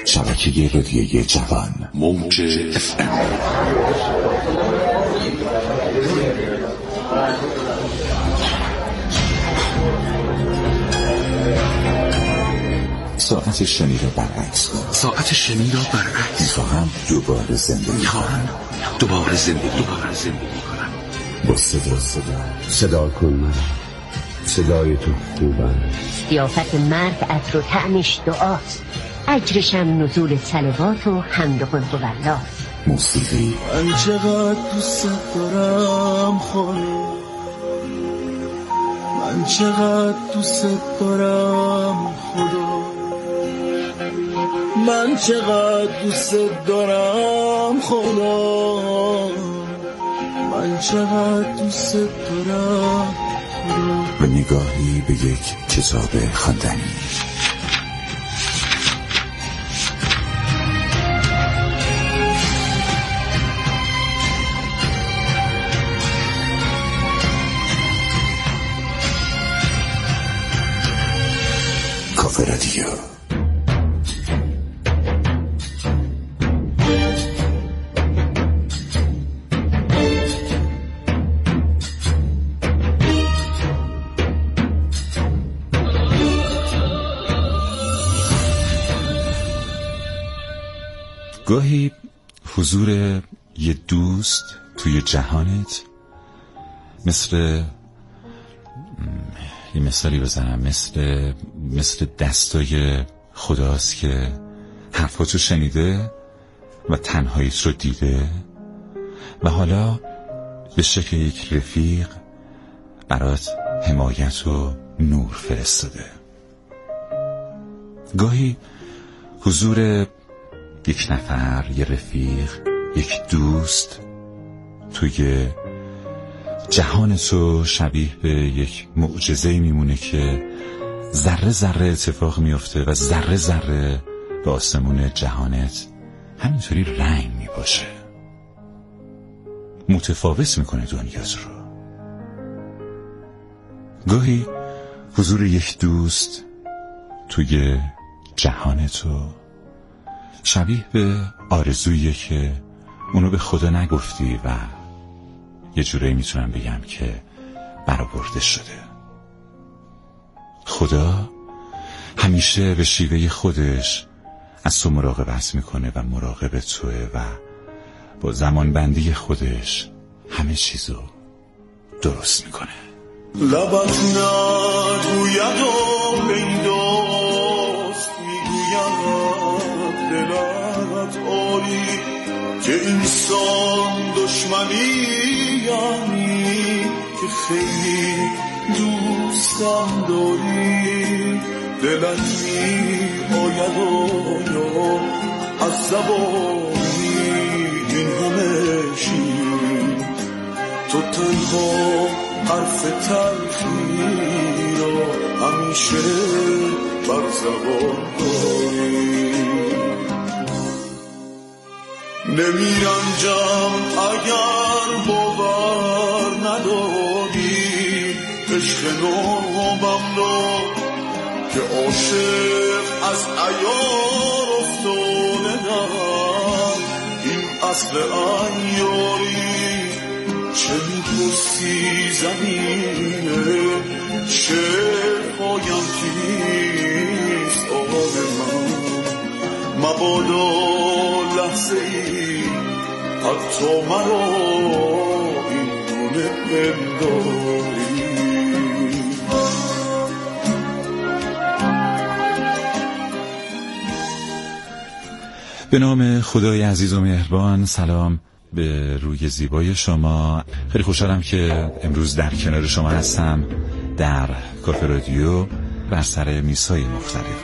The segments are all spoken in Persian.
شبکه رادیویی جوان موج FM. ساعت شنی را برعکس کن. ساعت شنی را برعکس. میخواهم دوباره زندگی کنم. دوباره زندگی کنم. با صدا کن مرا. صدای تو خوبه. سیافت مرد عطر و طعمش دعاست، اجرشم نزول صلوات و حمد و قلب و واللاست. موسیقی. من چقدر دوست دارم خدا، من چقدر دوست دارم خدا، من چقدر دوست دارم خدا، من چقدر دوست دارم خدا. و نگاهی به یک کتاب خواندنی. کافه رادیو. گاهی حضور یه دوست توی جهانت مثل یه مثالی بزنم، مثل دستای خداست که حرفاتو شنیده و تنهاییت رو دیده و حالا به شکل یک رفیق برات حمایت و نور فرستاده. گاهی حضور یک نفر، یه رفیق، یک دوست توی جهان تو شبیه به یک معجزه‌ای میمونه که ذره ذره اتفاق میفته و ذره ذره به آسمون جهانت همینطوری رنگ میپاشه، متفاوت میکنه دنیات رو. گاهی حضور یک دوست توی جهان تو شبیه به آرزوییه که اونو به خدا نگفتی و یه جوری میتونم بگم که برآورده شده. خدا همیشه به شیوه خودش از تو مراقبت میکنه و مراقب توه و با زمانبندی خودش همه چیزو درست میکنه. لبت نگوید و پیداست، میگوید دلت آری که انسان دشمنی یعنی که خیلی دوستم داری. دلت می آید و از زبانی این همه شیر، تو تنها حرف تلخی را همیشه بر زبان داری. نمیرنجم اگر باور نداری عشق نوبم را که عاشق از عیار افتادم. این اصل عیاری چه میپرسی زمینه، چه پایم کیست آن من. مبادا لحظه ای حتی مرا این گونه پنداری. به نام خدای عزیز و مهربان. سلام به روی زیبای شما. خیلی خوشحالم که امروز در کنار شما هستم در کافه رادیو بر سر میزهای مختلف.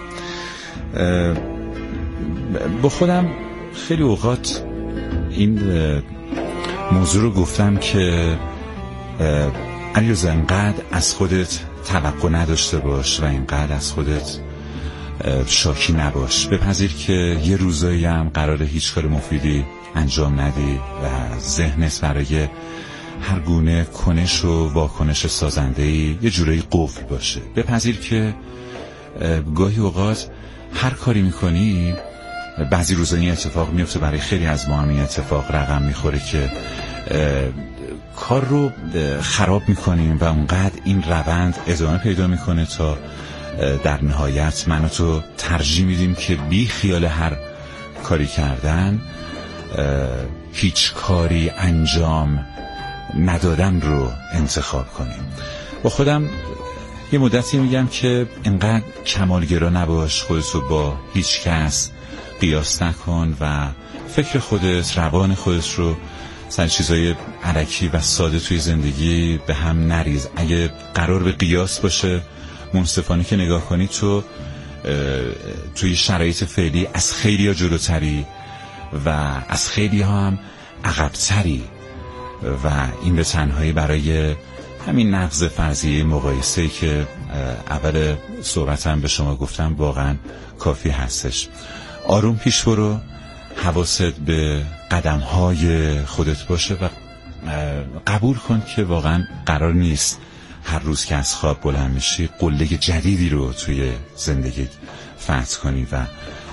با خودم خیلی اوقات این موضوع رو گفتم که علیرضا انقدر از خودت توقع نداشته باش و اینقدر از خودت شاکی نباش. بپذیر که یه روزایی هم قراره هیچ کار مفیدی انجام ندی و ذهنت برای هر گونه کنش و واکنش سازنده‌ای یه جورایی قفل باشه. بپذیر که گاهی اوقات هر کاری میکنی بعضی روزا این اتفاق میفته، برای خیلی از ما هم این اتفاق رقم میخوره که کار رو خراب میکنیم و اونقدر این روند ادامه پیدا میکنه تا در نهایت من و تو ترجیح میدیم که بی خیال هر کاری کردن هیچ کاری انجام ندادن رو انتخاب کنیم. با خودم یه مدتی میگم که اینقدر کمالگرا نباش، خودتو با هیچ کس قیاس نکن و فکر خودت، روان خودت رو سر چیزای علکی و ساده توی زندگی به هم نریز. اگه قرار به قیاس باشه، منصفانه که نگاه کنی تو توی شرایط فعلی از خیلی ها جلوتری و از خیلی ها هم عقبتری و این به تنهایی برای همین نقض فرضیه مقایسه‌ای که اول صحبتم به شما گفتم واقعا کافی هستش. آروم پیش برو، حواست به قدم‌های خودت باشه و قبول کن که واقعا قرار نیست هر روز که از خواب بلند میشی قله جدیدی رو توی زندگی فتح کنی و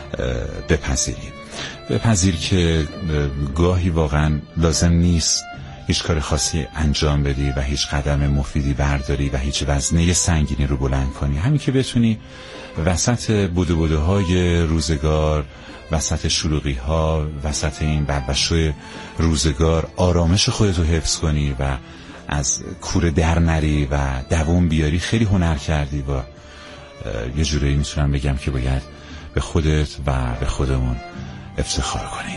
بپذیر که گاهی واقعا لازم نیست هیچ کار خاصی انجام بدی و هیچ قدم مفیدی برداری و هیچ وزنه سنگینی رو بلند کنی. همین که بتونی وسط بدوهای روزگار، وسط شلوغی ها، وسط این بلبشوی روزگار آرامش خودت رو حفظ کنی و از کوره در نری و دوام بیاری، خیلی هنر کردی و یه جورایی میتونم بگم که باید به خودت و به خودمون افتخار کنیم.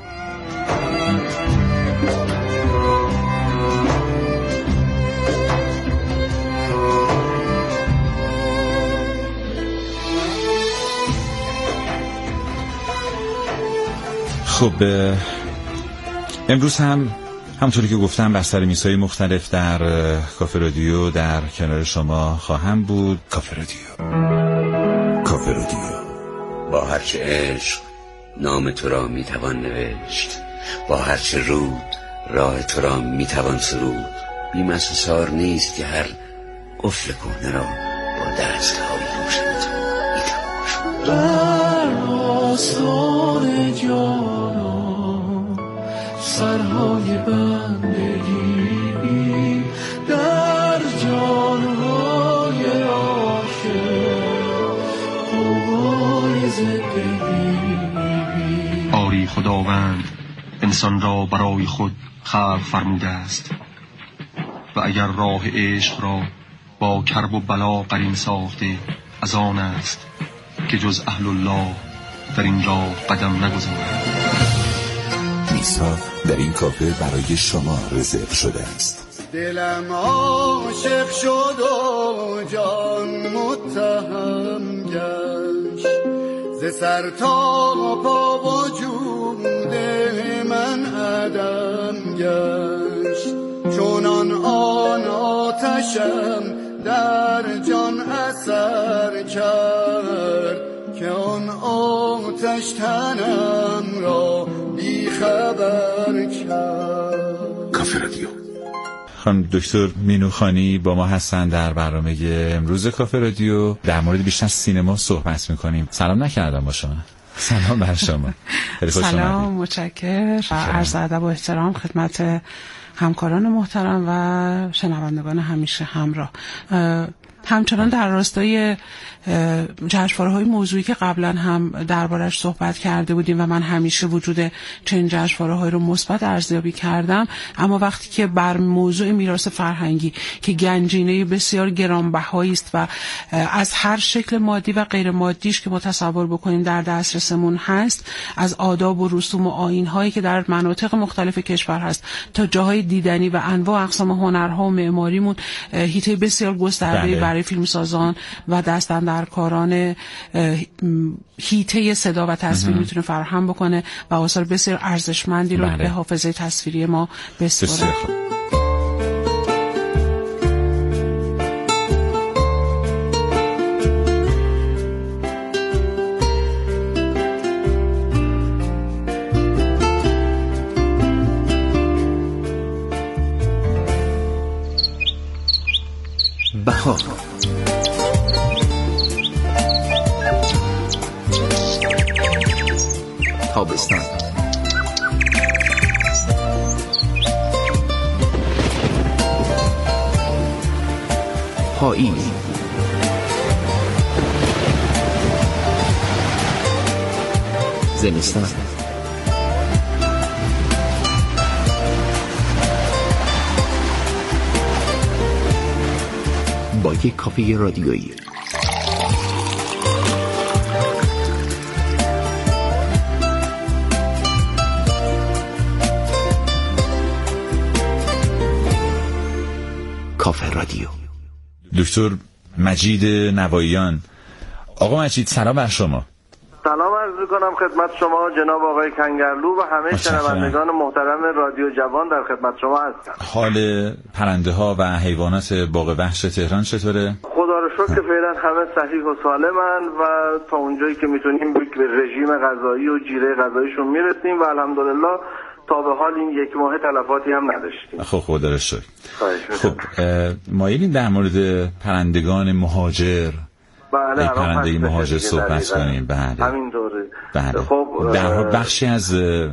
خب امروز هم همونطوری که گفتم بر سر میزهای مختلف در کافه رادیو در کنار شما خواهم بود. کافه رادیو با هرچه عشق نام تو را میتوان نوشت، با هرچه رود راه تو را میتوان سرود. بیم از حصار نیست که هر قفل کهنه را با دست‌های روشن تو میتوان شد. بر آسان جانان سرهای بندگی در جانهای عاشق قوای زندگی. آری خداوند انسان را برای خود خلق فرموده است و اگر راه عشق را با کرب و بلا قرین ساخته، از آن است که جز اهل الله در این راه قدم نگذارند. میزها در این کافه برای شما رزرو شده است. دلم عاشق شد و جان متهم گشت، ز سر تا پا وجود من عدم گشت. چونان آن آتشم در جان اثر کرد که آن آتش تنم را بی خبر کرد. کافه رادیو. خانم دکتر مینوخانی با ما هستن در برنامه امروز کافه رادیو. در مورد بیشتر سینما صحبت میکنیم. سلام نکردم با شما. سلام بر شما. سلام، متشکرم. عرض ادب و احترام خدمت همکاران محترم و شنوندگان همیشه همراه. همچنان در راستای جشنواره‌های موضوعی که قبلا هم دربارش صحبت کرده بودیم و من همیشه وجود چنین جشنواره‌هایی رو مثبت ارزیابی کردم، اما وقتی که بر موضوع میراث فرهنگی که گنجینه بسیار گرانبهایی است و از هر شکل مادی و غیر مادیش که ما تصور بکنیم در دسترسمون هست، از آداب و رسوم و آیین‌هایی که در مناطق مختلف کشور هست تا جاهای دیدنی و انواع اقسام هنرها و معماریمون حیطه بسیار گسترده‌ای برای فیلمسازان و دستاندرکاران حیطه صدا و تصویر میتونه فراهم بکنه و آثار بسیار ارزشمندی رو به حافظه تصویری ما بسپاره. بهار تابستان. پاییز. زمستان. با یک کافی رادیویی. کافه رادیو. دکتر مجید نواییان. آقا مجید سلام بر شما. سلام عرض می‌کنم خدمت شما جناب آقای کنگرلو و همه شنوندگان محترم رادیو جوان، در خدمت شما هستم. حال پرنده ها و حیوانات باغ وحش تهران چطوره؟ خدا رو شکر که فعلا همه صحیح و سالمن و تا اونجایی که میتونیم به رژیم غذایی و جیره غذاییشون میرسیم و الحمدلله تا به حال این یک ماه تلفاتی هم نداشتیم. خب خدا رو شکر. خب مایلین در مورد پرندگان مهاجر، بله، پرنده مهاجر صحبت کنیم. بله همینطوره. بله. خب در حال بخشی از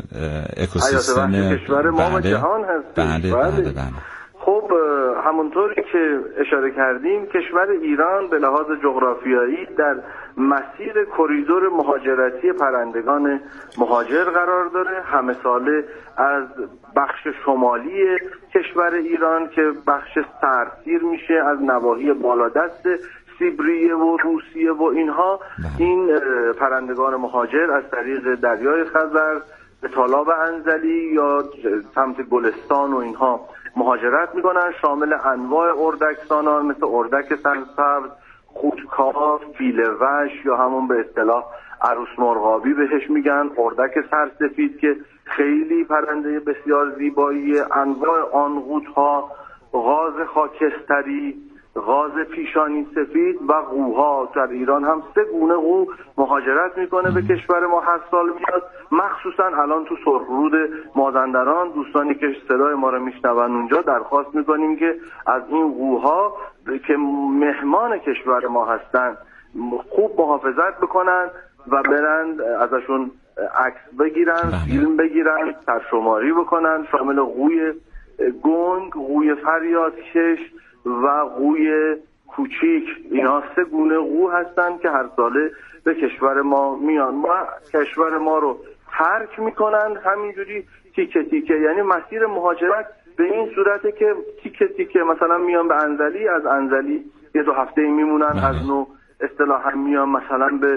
اکوسیستم کشور ما و جهان هست. بله. خب همونطوری که اشاره کردیم کشور ایران به لحاظ جغرافیایی در مسیر کریدور مهاجرتی پرندگان مهاجر قرار داره. همه ساله از بخش شمالی کشور ایران که بخش سردسیر میشه از نواحی بالادست سیبریه و روسیه و اینها، این پرندگان مهاجر از طریق دریای خزر به تالاب انزلی یا سمت گلستان و اینها مهاجرت میکنن. شامل انواع اردکسانان مثل اردک سرسبز، خودکار، فیل‌وش یا همون به اصطلاح عروس مرغابی بهش میگن، اردک سرسفید که خیلی پرنده بسیار زیبایی، انواع آنقودها، غاز خاکستری، غاز پیشانی سفید و قوها. در ایران هم 3 گونه قو مهاجرت میکنه به کشور ما، هر سال میاد. مخصوصا الان تو سرخرود مازندران دوستانی که صدای ما رو میشنون اونجا درخواست میکنیم که از این قوها که مهمان کشور ما هستن خوب محافظت بکنن و برند ازشون عکس بگیرن، فیلم بگیرن، سرشماری بکنن. شامل قوی گنگ، قوی فریادکش و قوی کوچیک، اینا 3 گونه قو هستن که هر ساله به کشور ما میان و کشور ما رو ترک میکنن همینجوری تیکه تیکه. یعنی مسیر مهاجرت به این صورته که تیکه تیکه مثلا میان به انزلی، از انزلی 1-2 هفته میمونن، از نو اصطلاحا میان مثلا به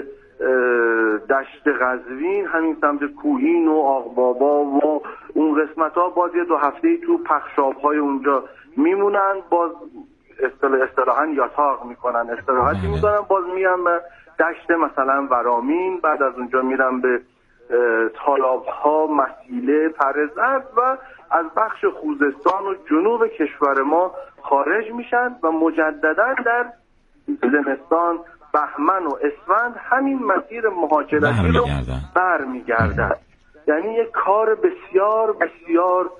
دشت قزوین، همین سمت کوهین و آقبابا و اون قسمت ها، باز 1-2 هفته تو پخشاب‌های اونجا میمونن، باز اصطلاحاً یاتاق میکنن، استراحتی میکنن، باز میان به دشت مثلا ورامین، بعد از اونجا میرن به تالاب‌ها، مسیله، پرزرد و از بخش خوزستان و جنوب کشور ما خارج میشن و مجددا در زمستان بهمن و اسفند همین مسیر مهاجرتی رو برمیگردن. یعنی یک کار بسیار بسیار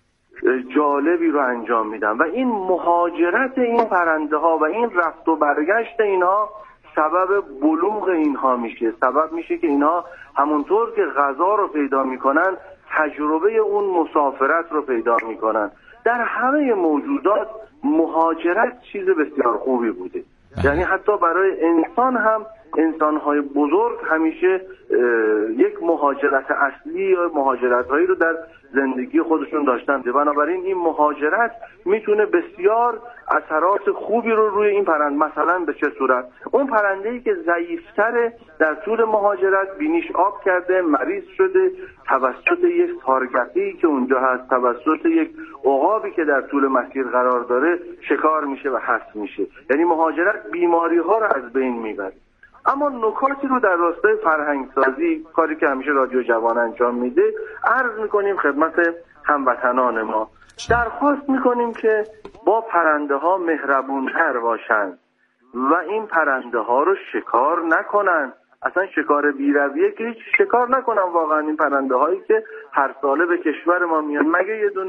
جالبی رو انجام میدن و این مهاجرت این پرنده ها و این رفت و برگشت اینها سبب بلوغ اینها میشه، سبب میشه که اینها همونطور که غذا رو پیدا میکنن تجربه اون مسافرت رو پیدا میکنن. در همه موجودات مهاجرت چیز بسیار خوبی بوده. یعنی حتی برای انسان هم، انسان‌های بزرگ همیشه یک مهاجرت اصلی یا مهاجرت‌هایی رو در زندگی خودشون داشتن. بنابراین این مهاجرت میتونه بسیار اثرات خوبی رو روی این پرنده، مثلا به چه صورت؟ اون پرنده‌ای که ضعیف‌تره در طول مهاجرت بینیش آب کرده، مریض شده، توسط یک تارگتی که اونجا هست، توسط یک عقابی که در طول مسیر قرار داره شکار میشه و حذف میشه. یعنی مهاجرت بیماری‌ها رو از بین میبره. اما نکاتی رو در راستای فرهنگسازی، کاری که همیشه رادیو جوان انجام میده، عرض میکنیم خدمت هموطنان ما. درخواست میکنیم که با پرنده ها مهربونتر باشند و این پرنده ها رو شکار نکنن. اصلا شکار بی‌رویه که هیچ شکار نکنن. واقعا این پرنده هایی که هر ساله به کشور ما میان، مگه یه دونه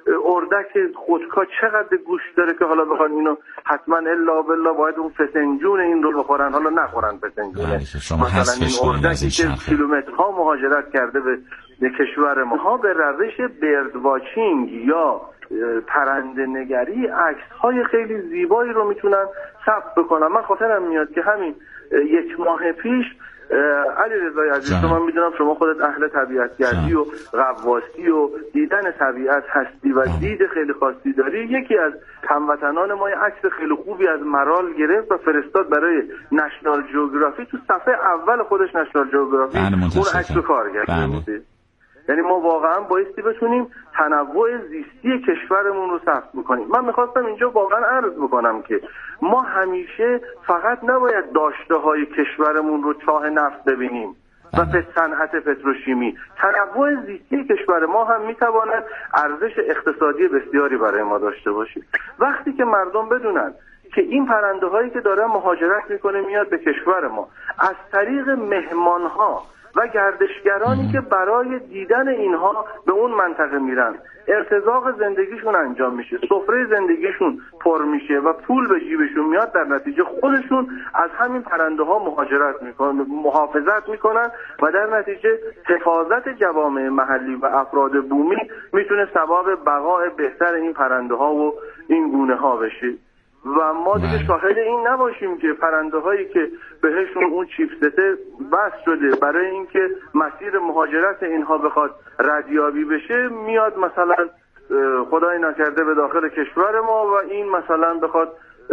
اردک خودکا چقدر گوشت داره که حالا بخوان اینو حتما الا بالله باید اون فسنجون این رو بخورن، حالا نخورن فسنجونه. مثلا این اردکی که کیلومترها مهاجرت کرده به کشور ما به روش برد واچینگ یا پرنده نگری عکس‌های خیلی زیبایی رو میتونن ثبت بکنن. من خاطرم میاد که همین 1 ماه پیش علیرضا عزیز، من میدونم شما خودت اهل طبیعتگردی و غواصی و دیدن طبیعت هستی و دید خیلی خاصی داری. یکی از هموطنان ما عکس خیلی خوبی از مرال گرفت و فرستاد برای نشنال جیوگرافی. تو صفحه اول خودش نشنال جیوگرافی اون عکس رو کار کرده. یعنی ما واقعا بایستی بتونیم تنوع زیستی کشورمون رو ثبت بکنیم. من میخواستم اینجا واقعا عرض بکنم که ما همیشه فقط نباید داشته‌های کشورمون رو چاه نفت ببینیم و به صنعت پتروشیمی. تنوع زیستی کشور ما هم میتواند ارزش اقتصادی بسیاری برای ما داشته باشه. وقتی که مردم بدونن که این پرنده هایی که داره مهاجرت میکنه میاد به کشور ما از طریق مهمانها و گردشگرانی که برای دیدن اینها به اون منطقه میرن ارتزاق زندگیشون انجام میشه، سفره زندگیشون پر میشه و پول به جیبشون میاد، در نتیجه خودشون از همین پرنده ها مهاجرت میکنن، محافظت میکنن و در نتیجه حفاظت جوامع محلی و افراد بومی میتونه سبب بقای بهتر این پرنده ها و این گونه ها بشه و ما دیگه شاهد این نباشیم که پرنده هایی که بهشون اون چیپسته بس شده برای اینکه مسیر مهاجرت اینها بخواد ردیابی بشه میاد مثلا خدای نکرده به داخل کشور ما و این مثلا بخواد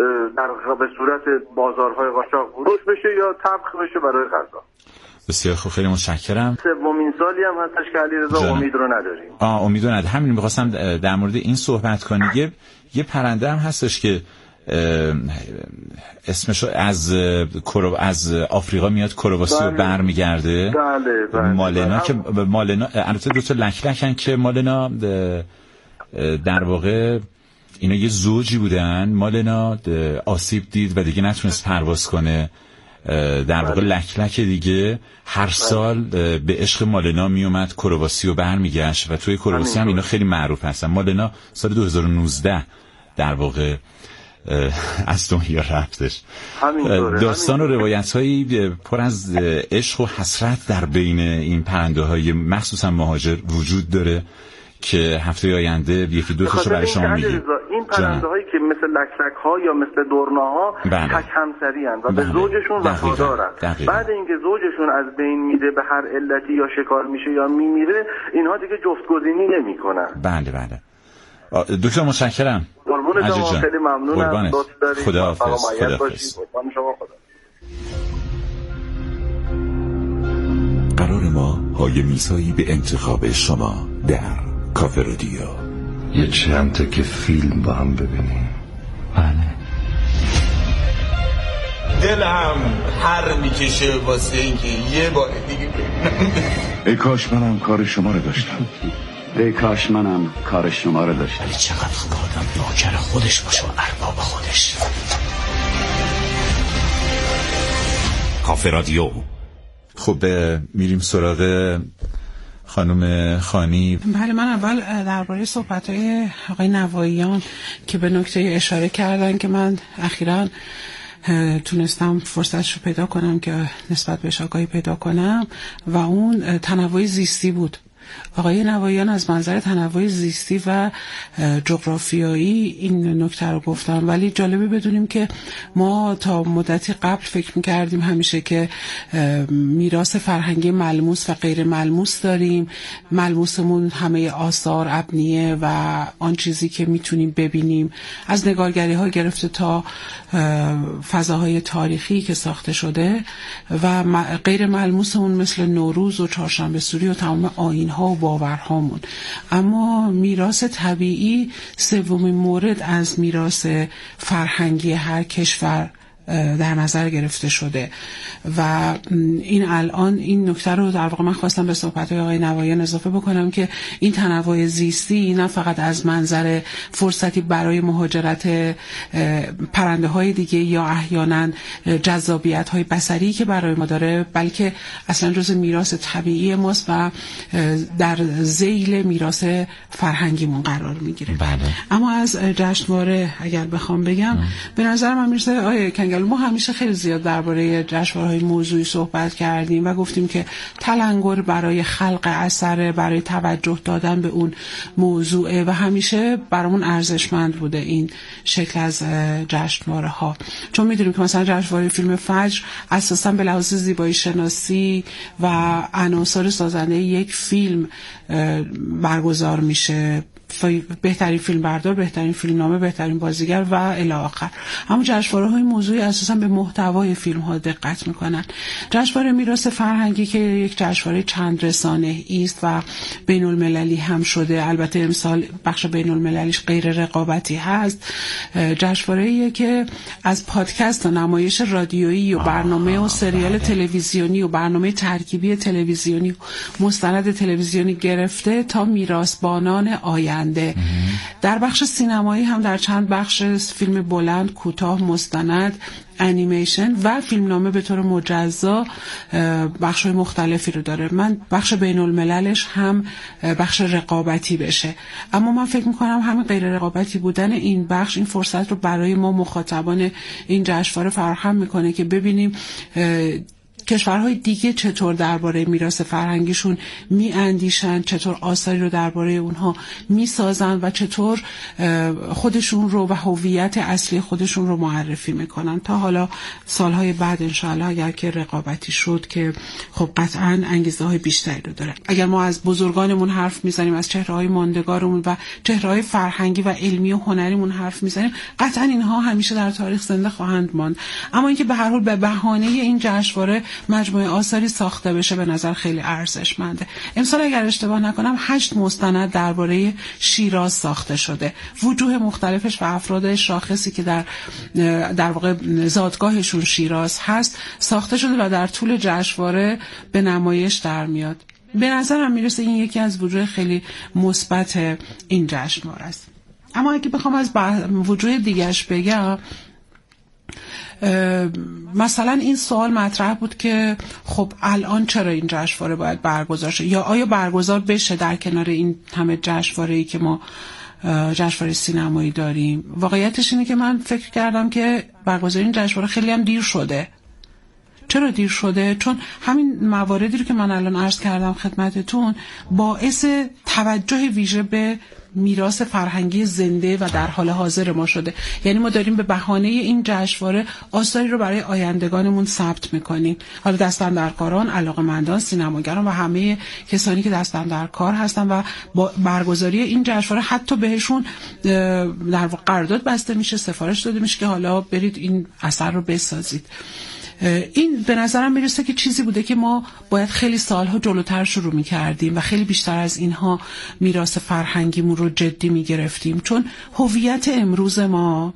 به صورت بازارهای قاچاق فروش بشه یا طبخ بشه برای غذا. بسیار خوب، خیلی متشکرم. سومین سالی هم هستش که علیرضا امید رو نداریم. امید رو نداریم. همین می‌خواستم در مورد این صحبت کنم. یه پرنده هم هستش که اسمش از آفریقا میاد کرواسی رو برمیگرده. بله. مالنا که مالنا البته دو تا لکلکن که مالنا در واقع اینا یه زوجی بودن. مالنا آسیب دید و دیگه نتونست پرواز کنه. در واقع لکلک دیگه هر سال به عشق مالنا میومد کرواسی رو برمیگشت و توی کرواسی هم اینا خیلی معروف هستن. مالنا سال 2019 در واقع از دنیا رفتش. داستان و روایت هایی پر از عشق و حسرت در بین این پرنده های مخصوصا مهاجر وجود داره که هفته آینده یکی دو تاشو برای شما میگیم. این پرنده هایی که مثل لکلک ها یا مثل دورناها تک همسری هستند و به زوجشون وفادارن. بعد اینکه زوجشون از بین میره به هر علتی یا شکار میشه یا میمیره، اینها دیگه جفتگزینی نمیکنن. بله. دکتر متشکرم. قربون شما، خیلی ممنونم. خداحافظ. قرار ما های میزایی به انتخاب شما در کافه رادیو. یه چند تا که فیلم با هم ببینیم. بله. دلم هر میکشه واسه اینکه یه بار دیگه ببینم. ای کاش منم کار شما رو داشتم. ای کاش منم کار شما رو داشتم. چقدر خوب آدم نوکر خودش باشه و ارباب خودش. کافه رادیو. خب میریم سراغ خانم خانی. بله، من اول درباره صحبت‌های آقای نواییان که به نکته اشاره کردن که من اخیراً تونستم فرصتش رو پیدا کنم که نسبت بهش آگاهی پیدا کنم و اون تنوع زیستی بود. آقای نواییان از منظر تنوع زیستی و جغرافیایی این نکته رو گفتن، ولی جالبه بدونیم که ما تا مدتی قبل فکر می‌کردیم همیشه که میراث فرهنگی ملموس و غیر ملموس داریم. ملموسمون همه آثار، ابنیه و آن چیزی که میتونیم ببینیم از نگارگری‌ها گرفته تا فضاهای تاریخی که ساخته شده و غیر ملموسمون مثل نوروز و چهارشنبه سوری و تمام آیین‌ها و باورهامون. اما میراث طبیعی سومین مورد از میراث فرهنگی هر کشور در نظر گرفته شده و این الان این نکته رو در واقع من خواستم به صحبت‌های آقای نوایان اضافه بکنم که این تنوع زیستی نه فقط از منظر فرصتی برای مهاجرت پرنده‌های دیگه یا احیانا جذابیت‌های بصری که برای ما داره، بلکه اصلا جزء میراث طبیعی ماست و در ذیل میراث فرهنگیمون قرار میگیره. بله. اما از جشنواره اگر بخوام بگم به نظر من میرسه آیه کنگل ما همیشه خیلی زیاد درباره جشنواره‌های موضوعی صحبت کردیم و گفتیم که تلنگر برای خلق اثر، برای توجه دادن به اون موضوع و همیشه برامون ارزشمند بوده این شکل از جشنواره‌ها، چون میدونیم که مثلا جشنواره فیلم فجر اساساً به لحاظ زیبایی شناسی و عناصر سازنده یک فیلم برگزار میشه، بهترین فیلم بردار، بهترین فیلمنامه، بهترین بازیگر و الی آخر. اما جشنواره‌های موضوعی اساساً به محتوای فیلم‌ها دقت می‌کنن. جشنواره میراث فرهنگی که یک جشنواره چند رسانه‌ای است و بین‌المللی هم شده، البته امسال بخش بین‌المللیش غیر رقابتی هست، جشنواره‌ایه که از پادکست و نمایش رادیویی و برنامه و سریال تلویزیونی و برنامه ترکیبی تلویزیونی و مستند تلویزیونی گرفته تا میراثبانان آینده. در بخش سینمایی هم در چند بخش فیلم بلند، کوتاه، مستند، انیمیشن و فیلمنامه به طور مجزا بخش‌های مختلفی رو داره. من بخش بین المللش هم بخش رقابتی بشه، اما من فکر میکنم همین غیر رقابتی بودن این بخش این فرصت رو برای ما مخاطبان این جشنواره فراهم میکنه که ببینیم کشورهای دیگه چطور درباره میراث فرهنگیشون میاندیشن، چطور آثاری رو درباره اونها میسازن و چطور خودشون رو و هویت اصلی خودشون رو معرفی میکنن تا حالا سالهای بعد انشاءالله اگر که رقابتی شد که خب قطعاً انگیزه های بیشتری رو داره. اگر ما از بزرگانمون حرف میزنیم، از چهره‌های ماندگارمون و چهره‌های فرهنگی و علمی و هنریمون حرف میزنیم، قطعاً اینها همیشه در تاریخ زنده خواهند ماند. اما اینکه به هر حال به بهانه این جشنواره مجموعه آثاری ساخته بشه به نظر خیلی ارزشمنده. امسال اگر اشتباه نکنم 8 مستند درباره شیراز ساخته شده، وجوه مختلفش و افراد شاخصی که در واقع زادگاهشون شیراز هست ساخته شده و در طول جشنواره به نمایش در میاد. به نظرم میرسه این یکی از وجوه خیلی مثبت این جشنواره است. اما اگه بخوام از وجوه دیگه‌اش بگم، مثلا این سوال مطرح بود که خب الان چرا این جشنواره باید برگزار شه یا آیا برگزار بشه در کنار این همه جشنواره‌ای که ما جشنواره سینمایی داریم. واقعیتش اینه که من فکر کردم که برگزاری این جشنواره خیلی هم دیر شده. چرا دیر شده؟ چون همین مواردی رو که من الان عرض کردم خدمتتون باعث توجه ویژه به میراث فرهنگی زنده و در حال حاضر ما شده. یعنی ما داریم به بهانه این جشنواره آثاری رو برای آیندگانمون ثبت میکنیم. حالا دستاندرکاران، علاقه‌مندان، سینماگران و همه کسانی که دستاندرکار هستن و با برگزاری این جشنواره حتی بهشون در واقع قرارداد بسته میشه، سفارش داده میشه که حالا برید این اثر رو بسازید. این به نظرم میرسه که چیزی بوده که ما باید خیلی سالها جلوتر شروع میکردیم و خیلی بیشتر از اینها میراث فرهنگیمون رو جدی میگرفتیم، چون هویت امروز ما،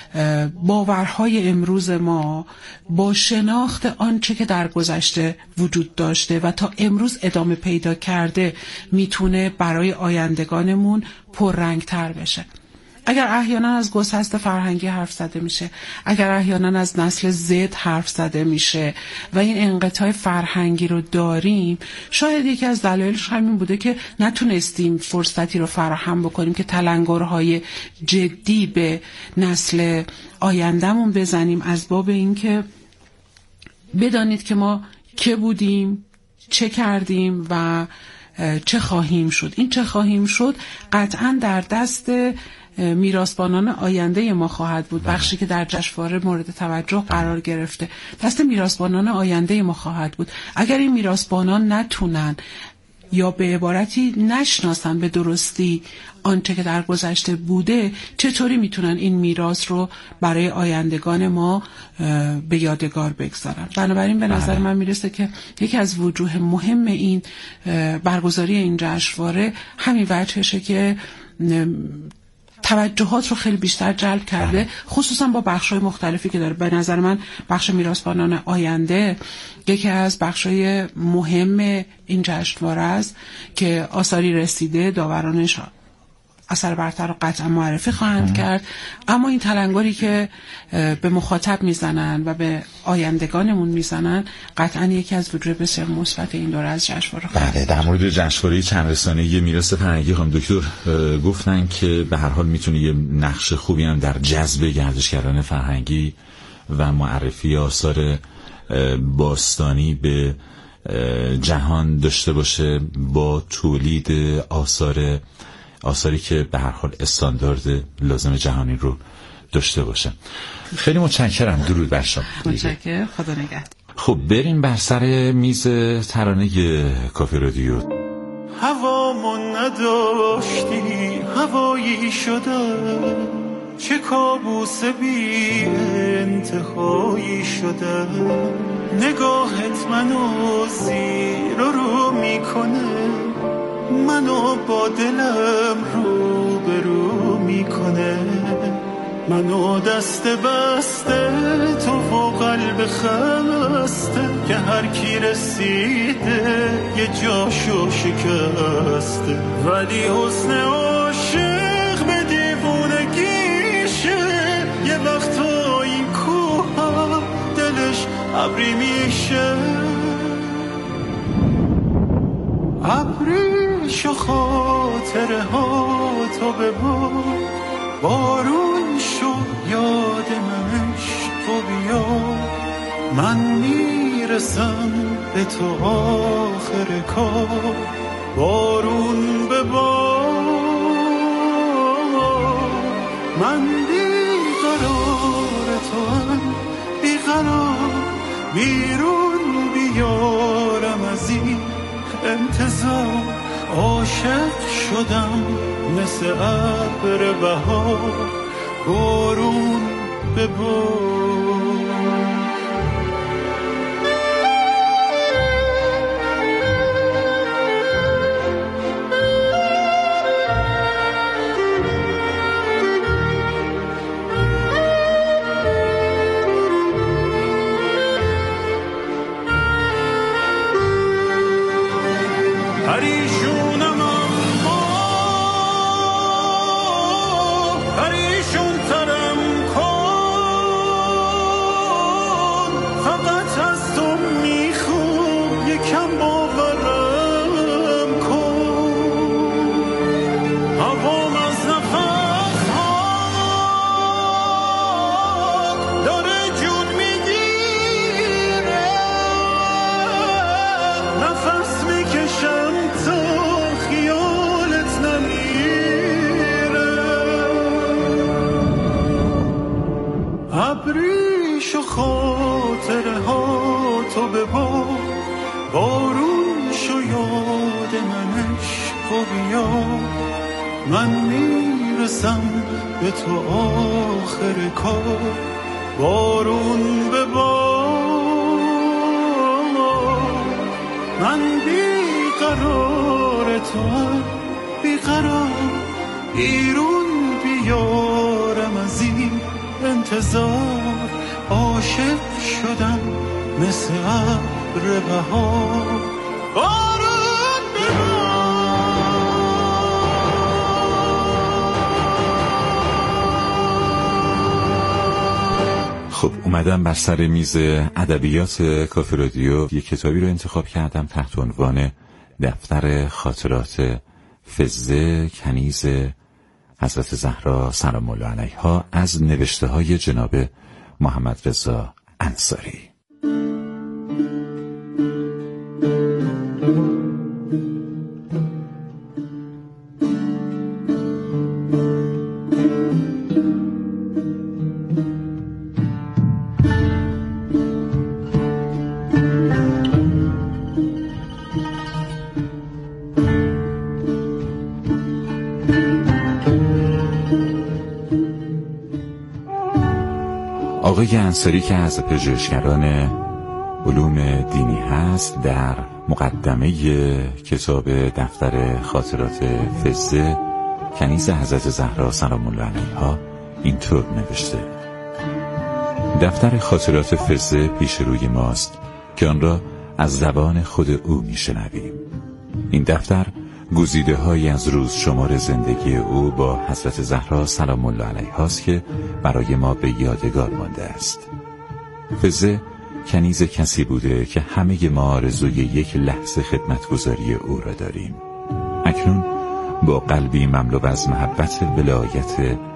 باورهای امروز ما با شناخت آنچه که در گذشته وجود داشته و تا امروز ادامه پیدا کرده میتونه برای آیندگانمون پررنگتر بشه. اگر احیانا از گسست فرهنگی حرف زده میشه، اگر احیانا از نسل زد حرف زده میشه و این انقطاع فرهنگی رو داریم، شاید یکی از دلایلش همین بوده که نتونستیم فرصتی رو فراهم بکنیم که تلنگرهای جدی به نسل آیندهمون بزنیم، از باب این که بدانید که ما که بودیم، چه کردیم و چه خواهیم شد. این چه خواهیم شد قطعاً در دست میراثبانان آینده ما خواهد بود. بخشی که در جشنواره مورد توجه قرار گرفته دست میراثبانان آینده ما خواهد بود. اگر این میراثبانان نتونن یا به عبارتی نشناسن به درستی آنچه که در گذشته بوده، چطوری میتونن این میراث رو برای آیندگان ما به یادگار بگذارن؟ بنابراین به نظر من میرسه که یکی از وجوه مهم این برگزاری این جشنواره همین وجهشه که توجهات رو خیلی بیشتر جلب کرده، خصوصا با بخش‌های مختلفی که داره. به نظر من بخش میراثبانان آینده یکی از بخش‌های مهم این جشنواره است که آثاری رسیده، داورانش اثر برتر رو قطعا معرفی خواهند کرد، اما این تلنگری که به مخاطب میزنن و به آیندگانمون میزنن قطعا یکی از وجوه بسیار مثبت این دوره از جشنواره. بله، در مورد جشنواره چند رسانه‌ای میراث فرهنگی خانم دکتر گفتن که به هر حال میتونه یه نقش خوبی هم در جذب گردشگران فرهنگی و معرفی آثار باستانی به جهان داشته باشه، با تولید آثاری که به هر حال استاندارد لازم جهانی رو داشته باشه. خیلی متشکرم. درود بر شما. متشکرم. خدا نگهدار. خب بریم بر سر میز ترانه کافه رادیو. هوامون نداشتی هوایی شده، چه کابوس بی انتهایی شده، نگاهت منو زیر رو میکنه، منو با دلم رو به رو میکنه، منو دست بسته تو و قلب خسته، که هر کی رسیده یه جاشو شکسته، ولی حسن عاشق به دیوونگیشه، یه وقتا این کوه دلش ابری میشه، ابریش و خاطره ها تو ببار، بارون شو یاد منش و بیا، من میرسم به تو آخر کار، بارون ببار، من بیقرار تو هم بیقرار، بیرون بیارم از این انتظار، عاشق شدم مثل ابر بهار، بارون ببار. ابریش و خاطره ها تو ببار، بارون شو یاد منش و بیا، من میرسم به تو آخر کار، بارون ببار، من بیقرار تو هم بیقرار، بیرون بیارم از این انتظار، عاشق شدم مثل ابر بهار، بارون خب اومدم بر سر میز ادبیات کافه رادیو. یک کتابی رو انتخاب کردم تحت عنوان دفتر خاطرات فزه کنیز حضرت زهرا سلام الله علیها از نوشته های جناب محمد رضا انصاری. آقای انصاری که از پژوهشگران علوم دینی هست، در مقدمه کتاب دفتر خاطرات فزه کنیز حضرت زهرا سلام الله علیها اینطور نوشته: دفتر خاطرات فزه پیش روی ماست که آن را از زبان خود او میشنویم. این دفتر گزیده های از روز شمار زندگی او با حضرت زهرا سلام الله علیها است که برای ما به یادگار مانده است. فزه کنیز کسی بوده که همه ما آرزوی یک لحظه خدمتگزاری او را داریم. اکنون با قلبی مملو از محبت ولایت